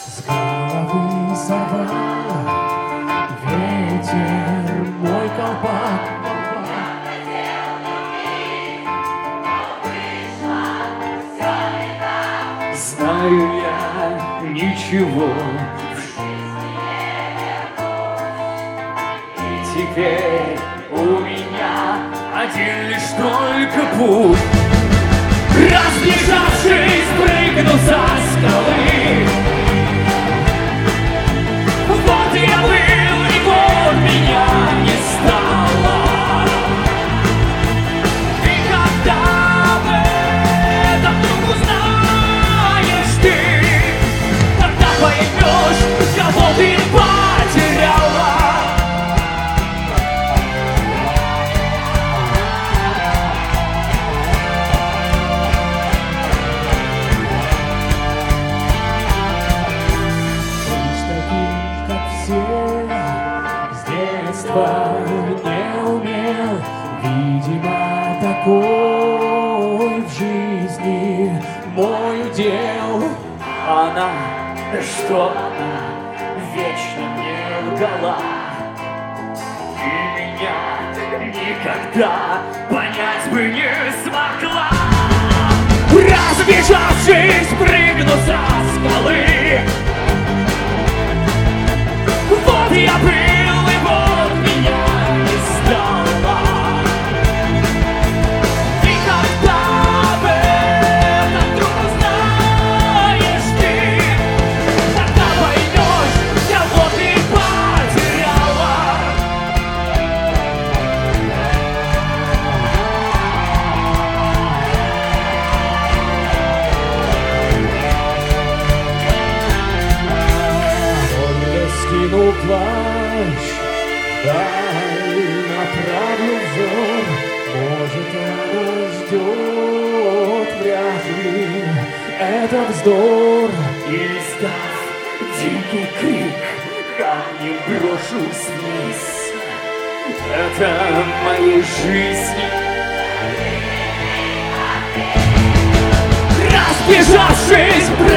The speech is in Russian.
С головы сорвал ветер мой колпак. Знаю я, ничего и теперь у меня один лишь только путь. Разбежавшись, прыгну со скалы. Вот я был, и вот меня не стало. И когда об этом вдруг узнаешь ты, тогда поймешь, кого ты потеряла. С детства не умел, видимо, такой в жизни мой удел. Она, да что она, вечно мне лгала. И меня никогда понять бы не смогла. Разбежавшись, прыгну со скалы. Вот я был, и вот меня не стало. И когда об этом вдруг узнаешь ты, тогда поймешь, кого ты потеряла. Скинул плащ, дай направлю взор. Может, она ждет, вряд ли это вздор. И издав дикий крик, камнем брошусь вниз. Это моей жизни. Разбежавшись,